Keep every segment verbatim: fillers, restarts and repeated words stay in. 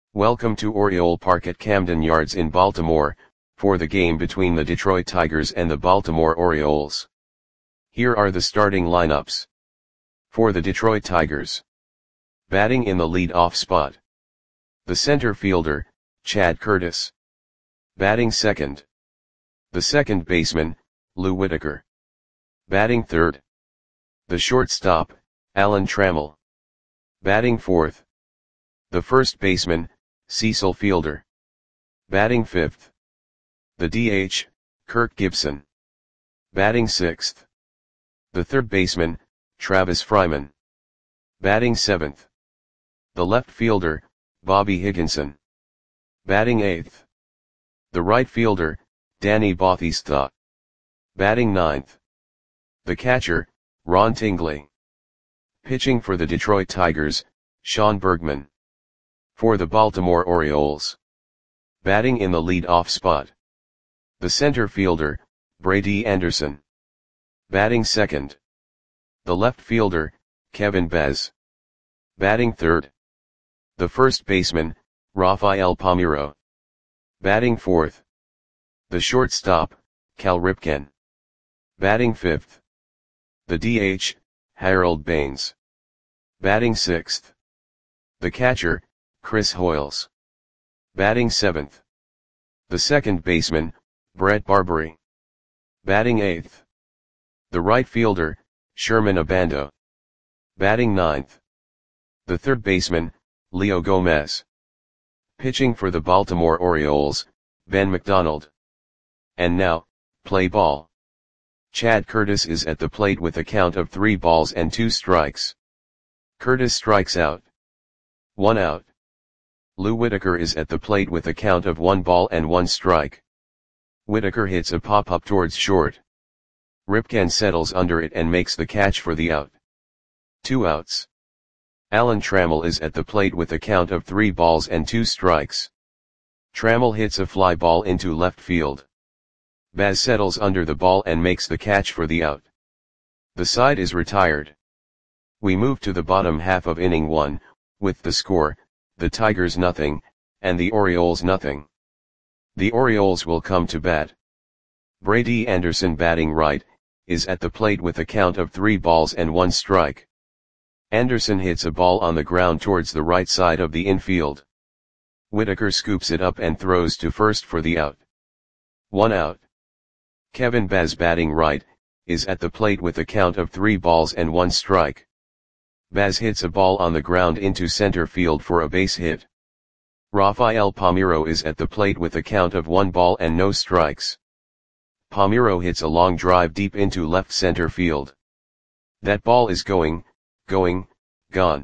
Welcome to Oriole Park at Camden Yards in Baltimore, for the game between the Detroit Tigers and the Baltimore Orioles. Here are the starting lineups. For the Detroit Tigers. Batting in the lead-off spot. The center fielder, Chad Curtis. Batting second. The second baseman, Lou Whitaker. Batting third. The shortstop, Alan Trammell. Batting fourth. The first baseman, Cecil Fielder. Batting fifth. The D H, Kirk Gibson. Batting sixth. The third baseman, Travis Fryman. Batting seventh. The left fielder, Bobby Higginson. Batting eighth. The right fielder, Danny Bautista. Batting ninth. The catcher, Ron Tingley. Pitching for the Detroit Tigers, Sean Bergman. For the Baltimore Orioles. Batting in the lead-off spot. The center fielder, Brady Anderson. Batting second. The left fielder, Kevin Bez. Batting third. The first baseman, Rafael Palmeiro. Batting fourth. The shortstop, Cal Ripken. Batting fifth. The D H, Harold Baines. Batting sixth. The catcher, Chris Hoiles. Batting seventh. The second baseman, Brett Barbary. Batting eighth. The right fielder, Sherman Abando. Batting ninth. The third baseman, Leo Gomez. Pitching for the Baltimore Orioles, Ben McDonald. And now, play ball. Chad Curtis is at the plate with a count of three balls and two strikes. Curtis strikes out. One out. Lou Whitaker is at the plate with a count of one ball and one strike. Whitaker hits a pop-up towards short. Ripken settles under it and makes the catch for the out. Two outs. Alan Trammell is at the plate with a count of three balls and two strikes. Trammell hits a fly ball into left field. Baz settles under the ball and makes the catch for the out. The side is retired. We move to the bottom half of inning one, with the score, the Tigers nothing, and the Orioles nothing. The Orioles will come to bat. Brady Anderson batting right, is at the plate with a count of three balls and one strike. Anderson hits a ball on the ground towards the right side of the infield. Whitaker scoops it up and throws to first for the out. One out. Kevin Baz batting right, is at the plate with a count of three balls and one strike. Baz hits a ball on the ground into center field for a base hit. Rafael Palmeiro is at the plate with a count of one ball and no strikes. Palmeiro hits a long drive deep into left center field. That ball is going, going, gone.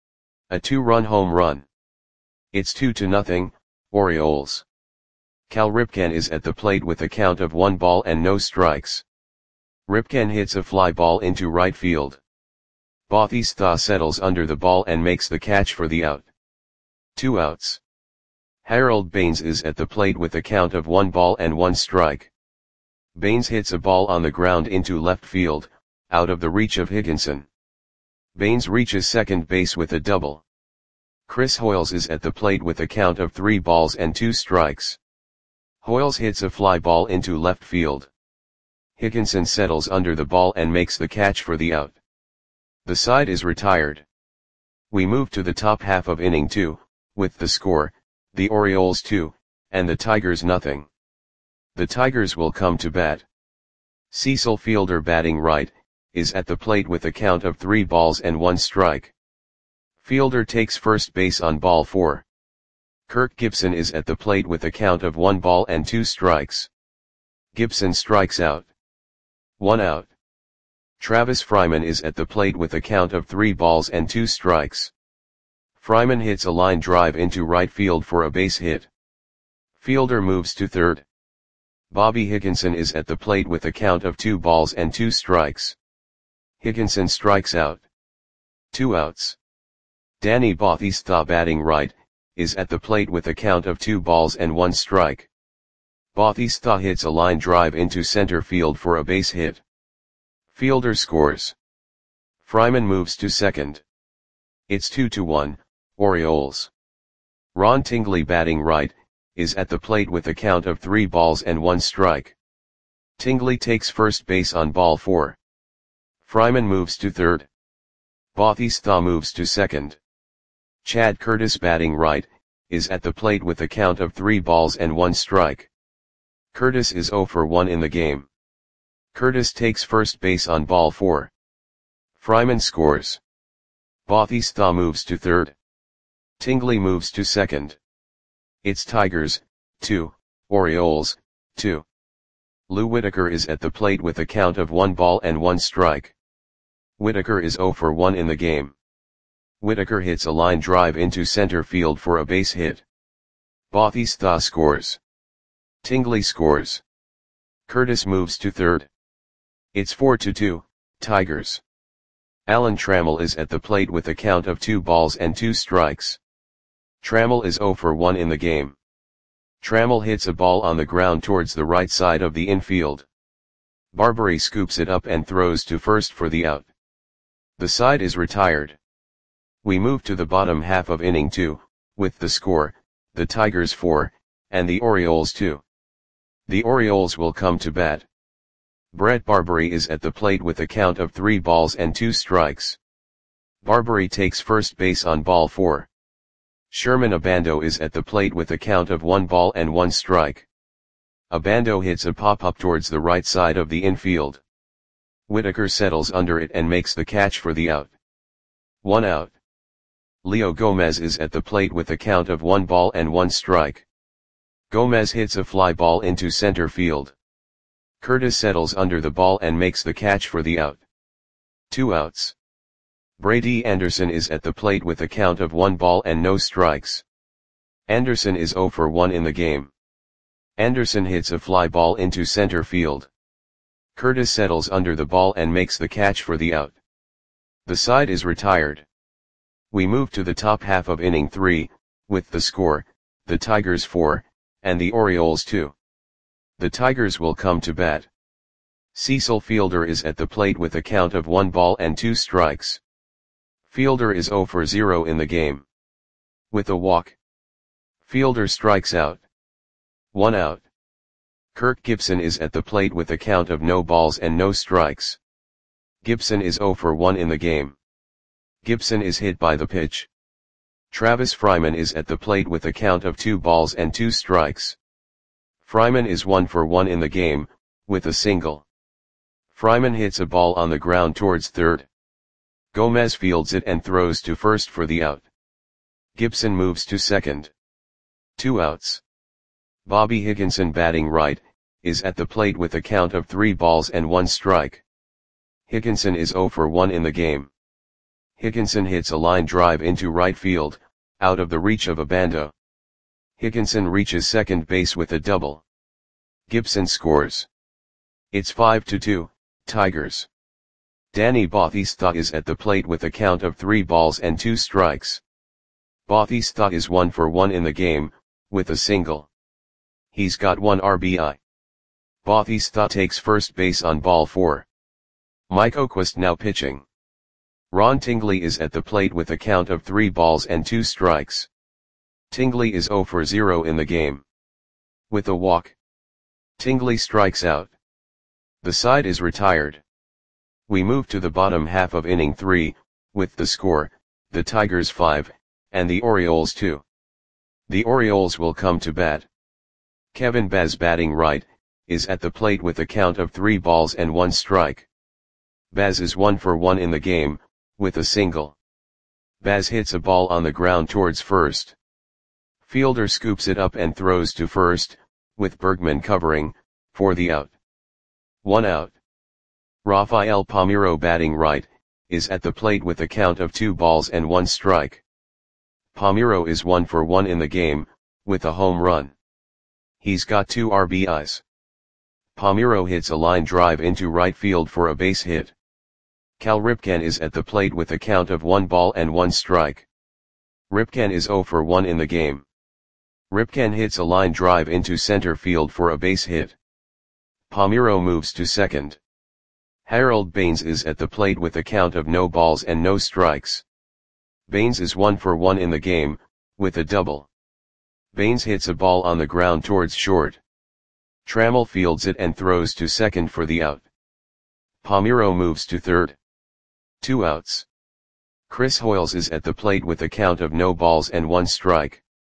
A two-run home run. It's two to nothing, Orioles. Cal Ripken is at the plate with a count of one ball and no strikes. Ripken hits a fly ball into right field. Bautista settles under the ball and makes the catch for the out. Two outs. Harold Baines is at the plate with a count of one ball and one strike. Baines hits a ball on the ground into left field, out of the reach of Higginson. Baines reaches second base with a double. Chris Hoiles is at the plate with a count of three balls and two strikes. Hoiles hits a fly ball into left field. Higginson settles under the ball and makes the catch for the out. The side is retired. We move to the top half of inning two, with the score, the Orioles two, and the Tigers nothing. The Tigers will come to bat. Cecil Fielder batting right, is at the plate with a count of three balls and one strike. Fielder takes first base on ball four. Kirk Gibson is at the plate with a count of one ball and two strikes. Gibson strikes out. One out. Travis Fryman is at the plate with a count of three balls and two strikes. Fryman hits a line drive into right field for a base hit. Fielder moves to third. Bobby Higginson is at the plate with a count of two balls and two strikes. Higginson strikes out. Two outs. Danny Bautista batting right, is at the plate with a count of two balls and one strike. Bautista hits a line drive into center field for a base hit. Fielder scores. Fryman moves to second. It's two to one, Orioles. Ron Tingley batting right, is at the plate with a count of three balls and one strike. Tingley takes first base on ball four. Fryman moves to third. Bautista moves to second. Chad Curtis batting right, is at the plate with a count of three balls and one strike. Curtis is zero for one in the game. Curtis takes first base on ball four. Fryman scores. Bautista moves to third. Tingley moves to second. It's Tigers, two, Orioles, two. Lou Whitaker is at the plate with a count of one ball and one strike. Whitaker is zero for one in the game. Whitaker hits a line drive into center field for a base hit. Bautista scores. Tingley scores. Curtis moves to third. It's four to two, Tigers. Alan Trammell is at the plate with a count of two balls and two strikes. Trammell is zero for one in the game. Trammell hits a ball on the ground towards the right side of the infield. Barbary scoops it up and throws to first for the out. The side is retired. We move to the bottom half of inning two, with the score, the Tigers four, and the Orioles two. The Orioles will come to bat. Brett Barbary is at the plate with a count of three balls and two strikes. Barbary takes first base on ball four. Sherman Abando is at the plate with a count of one ball and one strike. Abando hits a pop-up towards the right side of the infield. Whitaker settles under it and makes the catch for the out. One out. Leo Gomez is at the plate with a count of one ball and one strike. Gomez hits a fly ball into center field. Curtis settles under the ball and makes the catch for the out. Two outs. Brady Anderson is at the plate with a count of one ball and no strikes. Anderson is zero for one in the game. Anderson hits a fly ball into center field. Curtis settles under the ball and makes the catch for the out. The side is retired. We move to the top half of inning three, with the score, the Tigers four, and the Orioles two. The Tigers will come to bat. Cecil Fielder is at the plate with a count of one ball and two strikes. Fielder is zero for zero in the game. With a walk. Fielder strikes out. One out. Kirk Gibson is at the plate with a count of no balls and no strikes. Gibson is zero for one in the game. Gibson is hit by the pitch. Travis Fryman is at the plate with a count of two balls and two strikes. Fryman is one for one in the game, with a single. Fryman hits a ball on the ground towards third. Gomez fields it and throws to first for the out. Gibson moves to second. Two outs. Bobby Higginson batting right, is at the plate with a count of three balls and one strike. Higginson is zero for one in the game. Higginson hits a line drive into right field, out of the reach of Abando. Higginson reaches second base with a double. Gibson scores. It's five to two, Tigers. Danny Bautista is at the plate with a count of three balls and two strikes. Bautista is one for one in the game, with a single. He's got one R B I. Bautista takes first base on ball four. Mike O'Quist now pitching. Ron Tingley is at the plate with a count of three balls and two strikes. Tingley is zero for zero in the game. With a walk. Tingley strikes out. The side is retired. We move to the bottom half of inning three, with the score, the Tigers five, and the Orioles two. The Orioles will come to bat. Kevin Baz batting right, is at the plate with a count of three balls and one strike. Baz is one for one in the game, with a single. Baz hits a ball on the ground towards first. Fielder scoops it up and throws to first, with Bergman covering, for the out. One out. Rafael Palmeiro batting right, is at the plate with a count of two balls and one strike. Palmeiro is one for one in the game, with a home run. He's got two R B Is. Palmeiro hits a line drive into right field for a base hit. Cal Ripken is at the plate with a count of one ball and one strike. Ripken is zero for one in the game. Ripken hits a line drive into center field for a base hit. Palmeiro moves to second. Harold Baines is at the plate with a count of no balls and no strikes. Baines is one for one in the game, with a double. Baines hits a ball on the ground towards short. Trammell fields it and throws to second for the out. Palmeiro moves to third. Two outs. Chris Hoiles is at the plate with a count of no balls and one strike.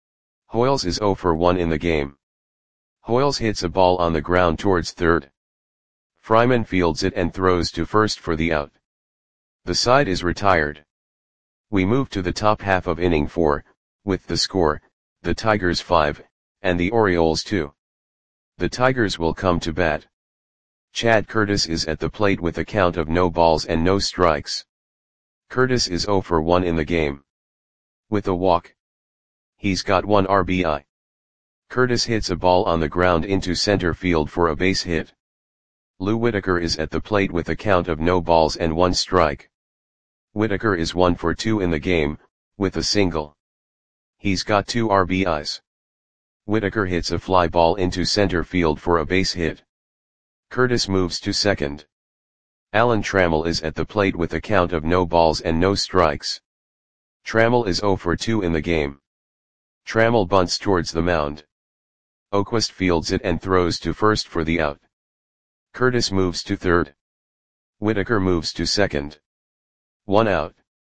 Hoiles is oh for one in the game. Hoiles hits a ball on the ground towards third. Fryman fields it and throws to first for the out. The side is retired. We move to the top half of inning four, with the score, the Tigers five, and the Orioles two. The Tigers will come to bat. Chad Curtis is at the plate with a count of no balls and no strikes. Curtis is oh for one in the game. With a walk. He's got one R B I. Curtis hits a ball on the ground into center field for a base hit. Lou Whitaker is at the plate with a count of no balls and one strike. Whitaker is one for two in the game, with a single. He's got two R B Is. Whitaker hits a fly ball into center field for a base hit. Curtis moves to second. Alan Trammell is at the plate with a count of no balls and no strikes. Trammell is oh for two in the game. Trammell bunts towards the mound. Oquist fields it and throws to first for the out. Curtis moves to third. Whitaker moves to second. One out.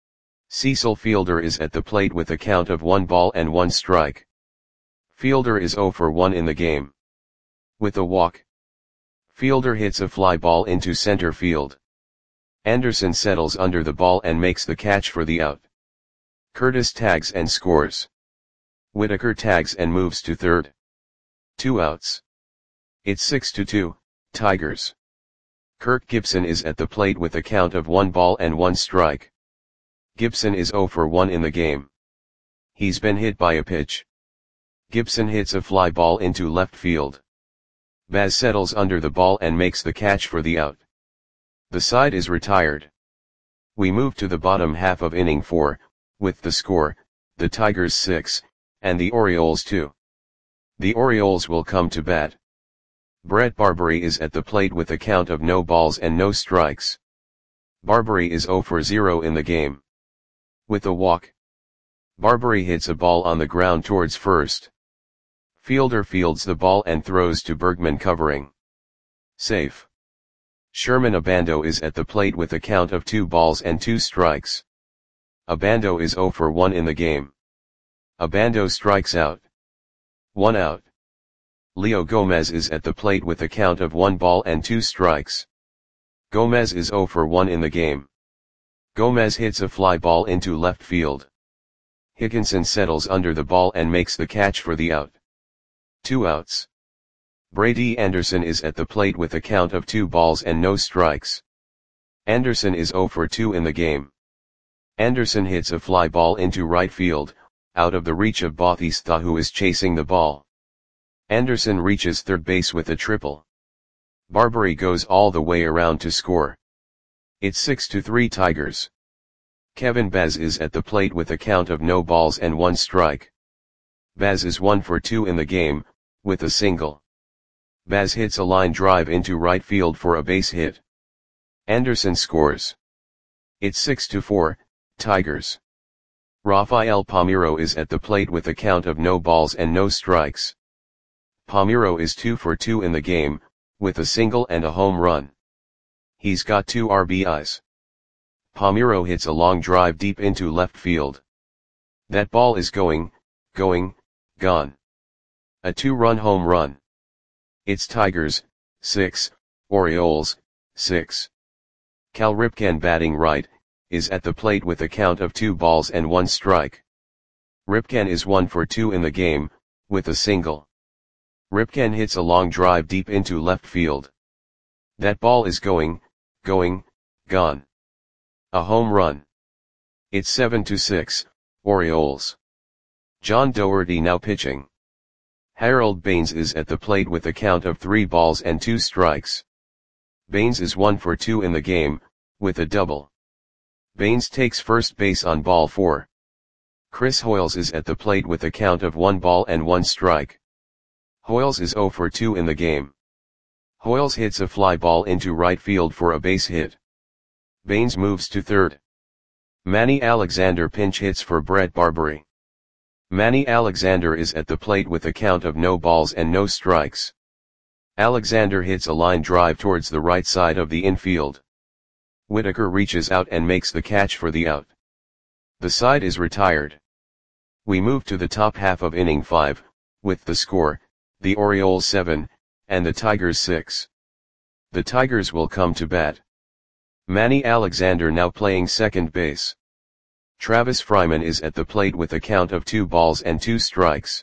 Cecil Fielder is at the plate with a count of one ball and one strike. Fielder is oh for one in the game. With a walk. Fielder hits a fly ball into center field. Anderson settles under the ball and makes the catch for the out. Curtis tags and scores. Whitaker tags and moves to third. Two outs. It's six to two, Tigers. Kirk Gibson is at the plate with a count of one ball and one strike. Gibson is oh for one in the game. He's been hit by a pitch. Gibson hits a fly ball into left field. Baz settles under the ball and makes the catch for the out. The side is retired. We move to the bottom half of inning four, with the score, the Tigers six, and the Orioles two. The Orioles will come to bat. Brett Barbary is at the plate with a count of no balls and no strikes. Barbary is oh for zero in the game. With a walk. Barbary hits a ball on the ground towards first. Fielder fields the ball and throws to Bergman covering. Safe. Sherman Abando is at the plate with a count of two balls and two strikes. Abando is oh for one in the game. Abando strikes out. One out. Leo Gomez is at the plate with a count of one ball and two strikes. Gomez is oh for one in the game. Gomez hits a fly ball into left field. Higginson settles under the ball and makes the catch for the out. Two outs. Brady Anderson is at the plate with a count of two balls and no strikes. Anderson is oh for two in the game. Anderson hits a fly ball into right field, out of the reach of Bautista, who is chasing the ball. Anderson reaches third base with a triple. Barbary goes all the way around to score. It's six to three Tigers. Kevin Baz is at the plate with a count of no balls and one strike. Baz is one for two in the game, with a single. Baz hits a line drive into right field for a base hit. Anderson scores. It's six to four, Tigers. Rafael Palmeiro is at the plate with a count of no balls and no strikes. Palmeiro is two for two in the game, with a single and a home run. He's got two R B Is. Palmeiro hits a long drive deep into left field. That ball is going, going, gone. A two-run home run. It's Tigers, six, Orioles, six. Cal Ripken, batting right, is at the plate with a count of two balls and one strike. Ripken is one for two in the game, with a single. Ripken hits a long drive deep into left field. That ball is going, going, gone. A home run. It's seven to six, Orioles. John Doherty now pitching. Harold Baines is at the plate with a count of three balls and two strikes. Baines is one for two in the game, with a double. Baines takes first base on ball four. Chris Hoiles is at the plate with a count of one ball and one strike. Hoiles is oh for two in the game. Hoiles hits a fly ball into right field for a base hit. Baines moves to third. Manny Alexander pinch hits for Brett Barbary. Manny Alexander is at the plate with a count of no balls and no strikes. Alexander hits a line drive towards the right side of the infield. Whitaker reaches out and makes the catch for the out. The side is retired. We move to the top half of inning five, with the score, the Orioles seven, and the Tigers six. The Tigers will come to bat. Manny Alexander now playing second base. Travis Fryman is at the plate with a count of two balls and two strikes.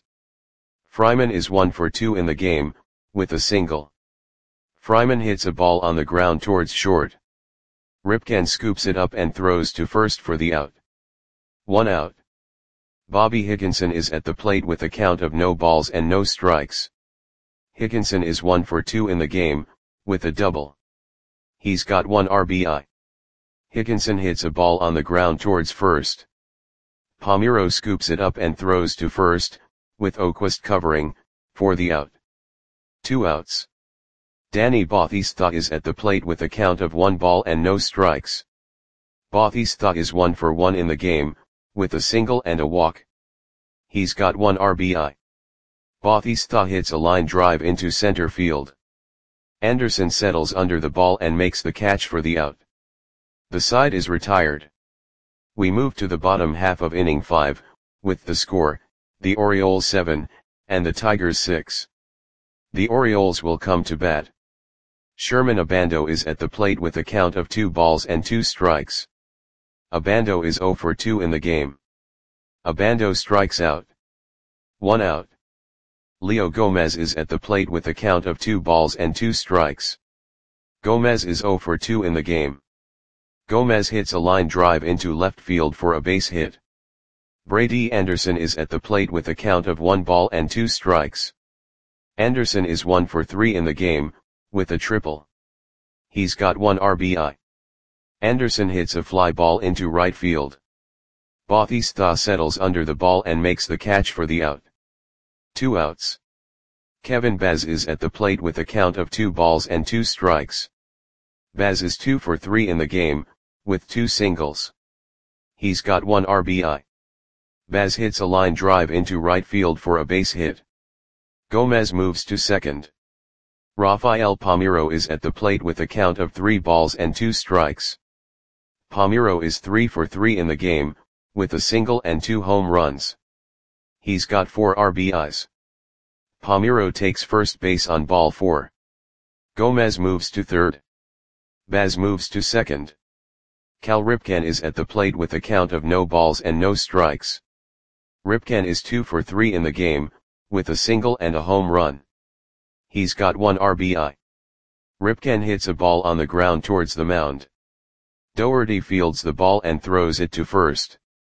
Fryman is one for two in the game, with a single. Fryman hits a ball on the ground towards short. Ripken scoops it up and throws to first for the out. One out. Bobby Higginson is at the plate with a count of no balls and no strikes. Higginson is one for two in the game, with a double. He's got one R B I. Higginson hits a ball on the ground towards first. Palmeiro scoops it up and throws to first, with Oquist covering, for the out. Two outs. Danny Bautista is at the plate with a count of one ball and no strikes. Bautista is one for one in the game, with a single and a walk. He's got one R B I. Bautista hits a line drive into center field. Anderson settles under the ball and makes the catch for the out. The side is retired. We move to the bottom half of inning five, with the score, the Orioles seven, and the Tigers six. The Orioles will come to bat. Sherman Abando is at the plate with a count of two balls and two strikes. Abando is zero for two in the game. Abando strikes out. One out. Leo Gomez is at the plate with a count of two balls and two strikes. Gomez is zero for two in the game. Gomez hits a line drive into left field for a base hit. Brady Anderson is at the plate with a count of one ball and two strikes. Anderson is one for three in the game, with a triple. He's got one R B I. Anderson hits a fly ball into right field. Bautista settles under the ball and makes the catch for the out. Two outs. Kevin Baz is at the plate with a count of two balls and two strikes. Baz is two for three in the game, with two singles. He's got one R B I. Baz hits a line drive into right field for a base hit. Gomez moves to second. Rafael Palmeiro is at the plate with a count of three balls and two strikes. Palmeiro is three for three in the game, with a single and two home runs. He's got four R B Is. Palmeiro takes first base on ball four. Gomez moves to third. Baz moves to second. Cal Ripken is at the plate with a count of no balls and no strikes. Ripken is two for three in the game, with a single and a home run. He's got one R B I. Ripken hits a ball on the ground towards the mound. Doherty fields the ball and throws it to first.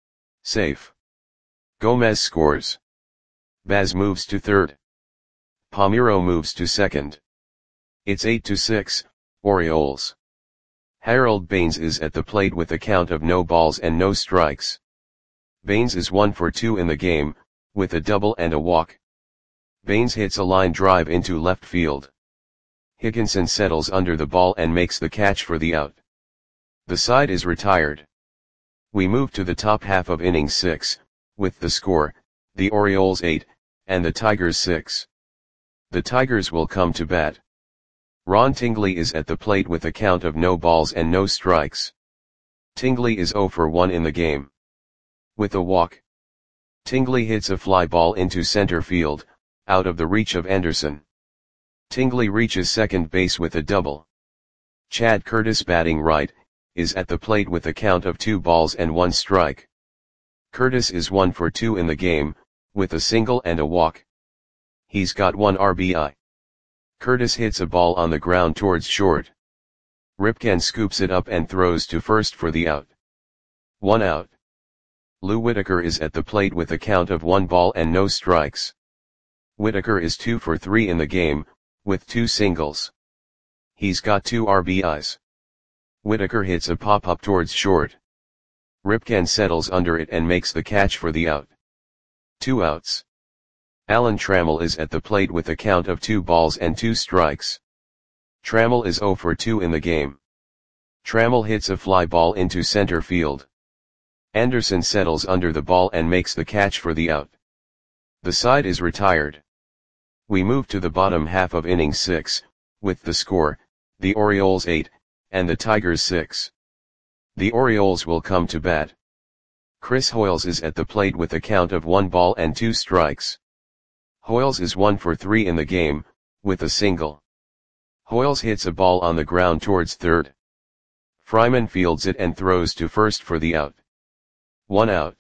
Safe. Gomez scores. Baz moves to third. Palmeiro moves to second. It's eight to six, Orioles. Harold Baines is at the plate with a count of no balls and no strikes. Baines is one for two in the game, with a double and a walk. Baines hits a line drive into left field. Higginson settles under the ball and makes the catch for the out. The side is retired. We move to the top half of inning six, with the score, the Orioles eight, and the Tigers six. The Tigers will come to bat. Ron Tingley is at the plate with a count of no balls and no strikes. Tingley is zero for one in the game. With a walk. Tingley hits a fly ball into center field, out of the reach of Anderson. Tingley reaches second base with a double. Chad Curtis, batting right, is at the plate with a count of two balls and one strike. Curtis is one for two in the game, with a single and a walk. He's got one R B I. Curtis hits a ball on the ground towards short. Ripken scoops it up and throws to first for the out. One out. Lou Whitaker is at the plate with a count of one ball and no strikes. Whitaker is two for three in the game, with two singles. He's got two R B Is. Whitaker hits a pop-up towards short. Ripken settles under it and makes the catch for the out. Two outs. Alan Trammell is at the plate with a count of two balls and two strikes. Trammell is zero for two in the game. Trammell hits a fly ball into center field. Anderson settles under the ball and makes the catch for the out. The side is retired. We move to the bottom half of inning six, with the score, the Orioles eight, and the Tigers six. The Orioles will come to bat. Chris Hoiles is at the plate with a count of one ball and two strikes. Hoiles is one for three in the game, with a single. Hoiles hits a ball on the ground towards third. Fryman fields it and throws to first for the out. One out.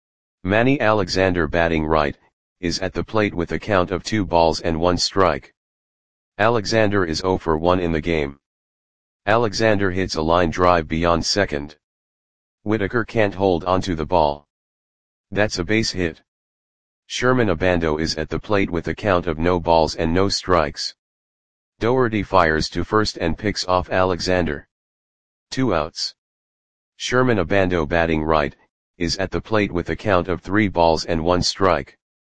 Manny Alexander, batting right, is at the plate with a count of two balls and one strike. Alexander is zero for one in the game. Alexander hits a line drive beyond second. Whitaker can't hold onto the ball. That's a base hit. Sherman Abando is at the plate with a count of no balls and no strikes. Doherty fires to first and picks off Alexander. Two outs. Sherman Abando, batting right, is at the plate with a count of three balls and one strike.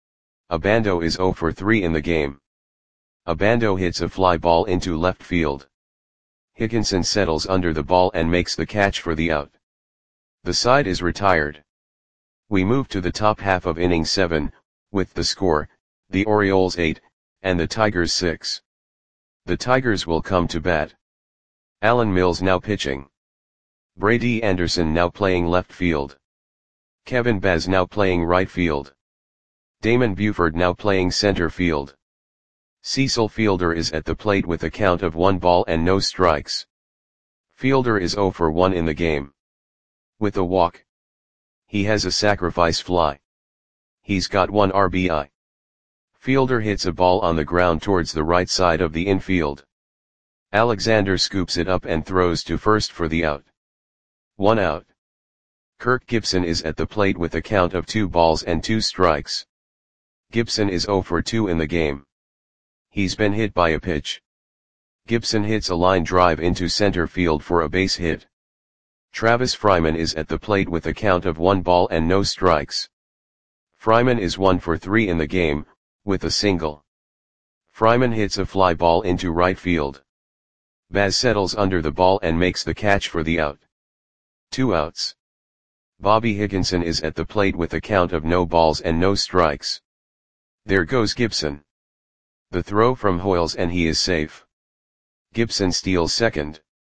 Abando is zero for three in the game. Abando hits a fly ball into left field. Higginson settles under the ball and makes the catch for the out. The side is retired. We move to the top half of inning seven, with the score, the Orioles eight, and the Tigers six. The Tigers will come to bat. Alan Mills now pitching. Brady Anderson now playing left field. Kevin Baz now playing right field. Damon Buford now playing center field. Cecil Fielder is at the plate with a count of one ball and no strikes. Fielder is zero for one in the game. With a walk. He has a sacrifice fly. He's got one R B I. Fielder hits a ball on the ground towards the right side of the infield. Alexander scoops it up and throws to first for the out. One out. Kirk Gibson is at the plate with a count of two balls and two strikes. Gibson is zero for two in the game. He's been hit by a pitch. Gibson hits a line drive into center field for a base hit. Travis Fryman is at the plate with a count of one ball and no strikes. Fryman is one for three in the game, with a single. Fryman hits a fly ball into right field. Baz settles under the ball and makes the catch for the out. Two outs. Bobby Higginson is at the plate with a count of no balls and no strikes. There goes Gibson. The throw from Hoiles and he is safe. Gibson steals second.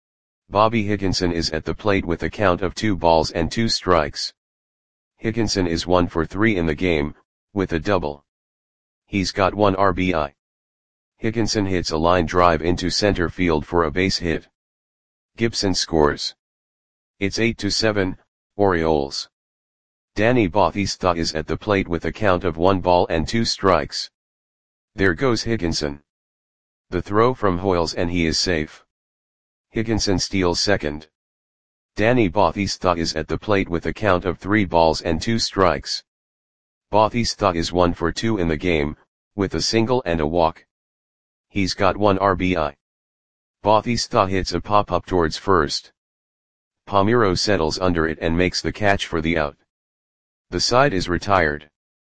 Bobby Higginson is at the plate with a count of two balls and two strikes. Higginson is one for three in the game, with a double. He's got one R B I. Higginson hits a line drive into center field for a base hit. Gibson scores. It's eight to seven, Orioles. Danny Bautista is at the plate with a count of one ball and two strikes. There goes Higginson. The throw from Hoiles and he is safe. Higginson steals second. Danny Bautista is at the plate with a count of three balls and two strikes. Bautista is one for two in the game, with a single and a walk. He's got one R B I. Bautista hits a pop-up towards first. Palmeiro settles under it and makes the catch for the out. The side is retired.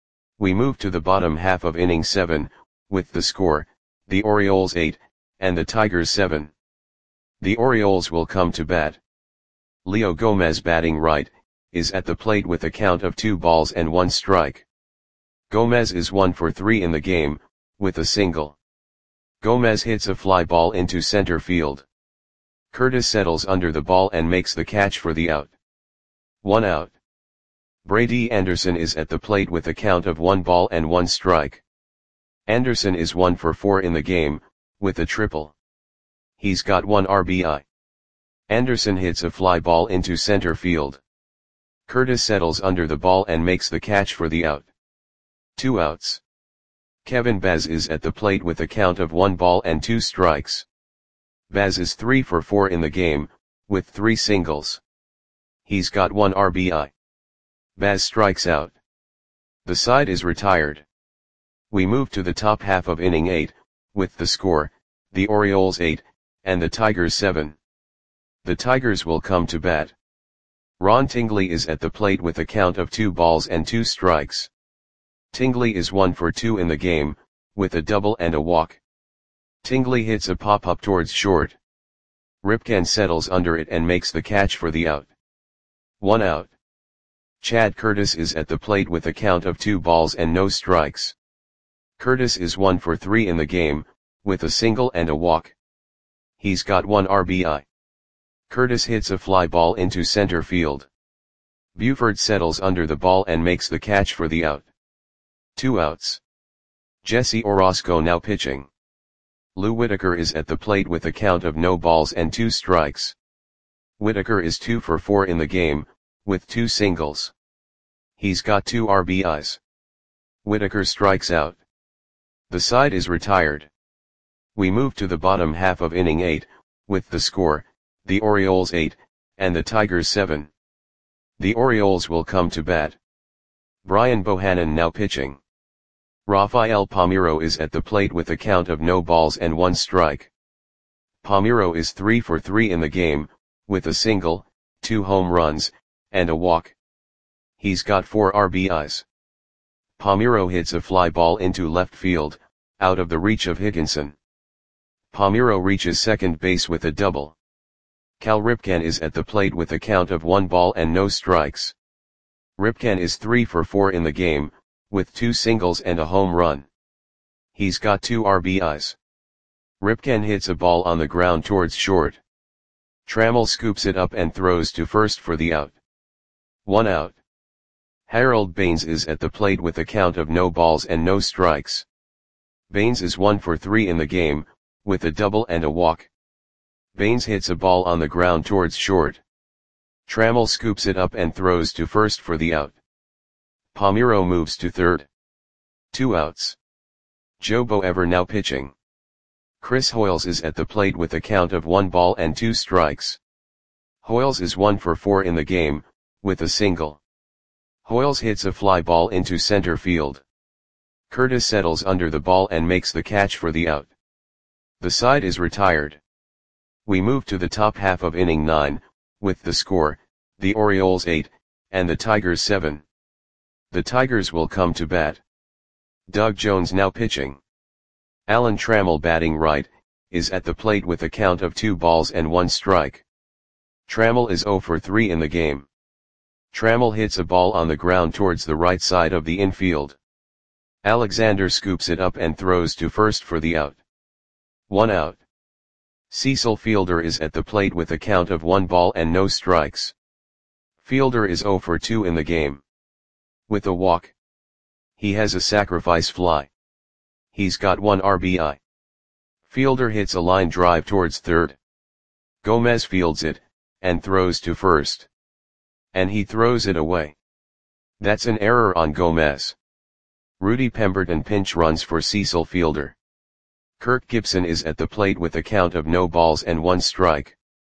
We move to the bottom half of inning seven, with the score, the Orioles eight, and the Tigers seven. The Orioles will come to bat. Leo Gomez, batting right, is at the plate with a count of two balls and one strike. Gomez is one for three in the game, with a single. Gomez hits a fly ball into center field. Curtis settles under the ball and makes the catch for the out. One out. Brady Anderson is at the plate with a count of one ball and one strike. Anderson is one for four in the game, with a triple. He's got one R B I. Anderson hits a fly ball into center field. Curtis settles under the ball and makes the catch for the out. Two outs. Kevin Baz is at the plate with a count of one ball and two strikes. Baz is three for four in the game, with three singles. He's got one R B I. Baz strikes out. The side is retired. We move to the top half of inning eight, with the score, the Orioles eight, and the Tigers seven. The Tigers will come to bat. Ron Tingley is at the plate with a count of two balls and two strikes. Tingley is one for two in the game, with a double and a walk. Tingley hits a pop-up towards short. Ripken settles under it and makes the catch for the out. One out. Chad Curtis is at the plate with a count of two balls and no strikes. Curtis is one for three in the game, with a single and a walk. He's got one R B I. Curtis hits a fly ball into center field. Buford settles under the ball and makes the catch for the out. Two outs. Jesse Orosco now pitching. Lou Whitaker is at the plate with a count of no balls and two strikes. Whitaker is two for four in the game, with two singles. He's got two R B Is. Whitaker strikes out. The side is retired. We move to the bottom half of inning eight, with the score, the Orioles eight, and the Tigers seven. The Orioles will come to bat. Brian Bohannon now pitching. Rafael Palmeiro is at the plate with a count of no balls and one strike. Palmeiro is three for three in the game, with a single, two home runs, and a walk. He's got four R B Is. Palmeiro hits a fly ball into left field, out of the reach of Higginson. Palmeiro reaches second base with a double. Cal Ripken is at the plate with a count of one ball and no strikes. Ripken is three for four in the game, with two singles and a home run. He's got two R B Is. Ripken hits a ball on the ground towards short. Trammell scoops it up and throws to first for the out. One out. Harold Baines is at the plate with a count of no balls and no strikes. Baines is one for three in the game, with a double and a walk. Baines hits a ball on the ground towards short. Trammell scoops it up and throws to first for the out. Palmeiro moves to third. Two outs. Joe Boever now pitching. Chris Hoiles is at the plate with a count of one ball and two strikes. Hoiles is one for four in the game, with a single. Hoiles hits a fly ball into center field. Curtis settles under the ball and makes the catch for the out. The side is retired. We move to the top half of inning nine, with the score, the Orioles eight, and the Tigers seven. The Tigers will come to bat. Doug Jones now pitching. Alan Trammell batting right, is at the plate with a count of two balls and one strike. Trammell is zero for three in the game. Trammell hits a ball on the ground towards the right side of the infield. Alexander scoops it up and throws to first for the out. One out. Cecil Fielder is at the plate with a count of one ball and no strikes. Fielder is zero for two in the game. With a walk. He has a sacrifice fly. He's got one R B I. Fielder hits a line drive towards third. Gomez fields it, and throws to first. And he throws it away. That's an error on Gomez. Rudy Pemberton pinch runs for Cecil Fielder. Kirk Gibson is at the plate with a count of no balls and one strike.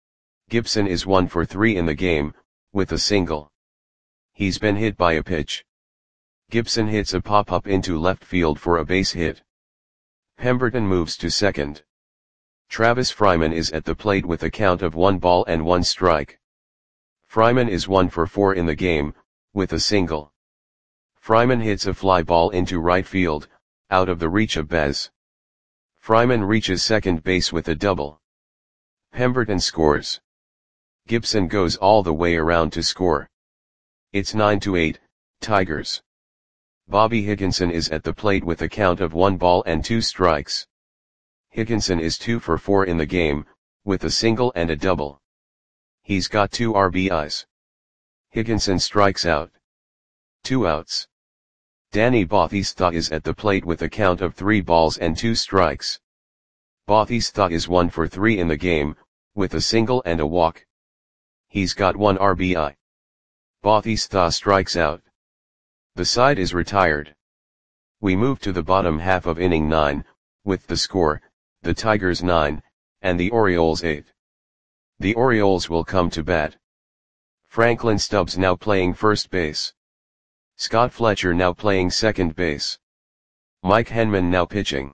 Gibson is one for three in the game, with a single. He's been hit by a pitch. Gibson hits a pop-up into left field for a base hit. Pemberton moves to second. Travis Fryman is at the plate with a count of one ball and one strike. Fryman is one for four in the game, with a single. Fryman hits a fly ball into right field, out of the reach of Bez. Fryman reaches second base with a double. Pemberton scores. Gibson goes all the way around to score. It's nine to eight, Tigers. Bobby Higginson is at the plate with a count of one ball and two strikes. Higginson is two for four in the game, with a single and a double. He's got two R B Is. Higginson strikes out. Two outs. Danny Bautista is at the plate with a count of three balls and two strikes. Bautista is one for three in the game, with a single and a walk. He's got one R B I. Bautista strikes out. The side is retired. We move to the bottom half of inning nine, with the score, the Tigers nine, and the Orioles eight. The Orioles will come to bat. Franklin Stubbs now playing first base. Scott Fletcher now playing second base. Mike Henman now pitching.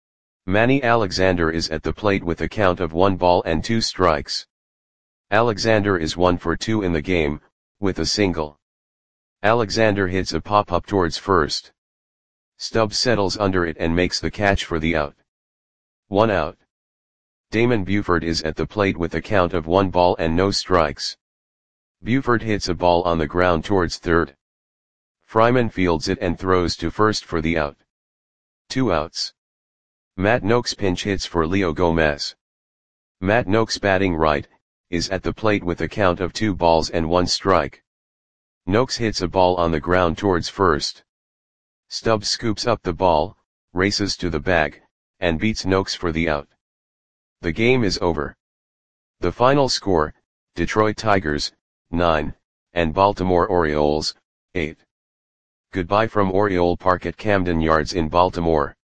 Manny Alexander is at the plate with a count of one ball and two strikes. Alexander is one for two in the game, with a single. Alexander hits a pop-up towards first. Stubbs settles under it and makes the catch for the out. One out. Damon Buford is at the plate with a count of one ball and no strikes. Buford hits a ball on the ground towards third. Fryman fields it and throws to first for the out. Two outs. Matt Noakes pinch hits for Leo Gomez. Matt Noakes, batting right, is at the plate with a count of two balls and one strike. Noakes hits a ball on the ground towards first. Stubbs scoops up the ball, races to the bag, and beats Noakes for the out. The game is over. The final score, Detroit Tigers, nine, and Baltimore Orioles, eight. Goodbye from Oriole Park at Camden Yards in Baltimore.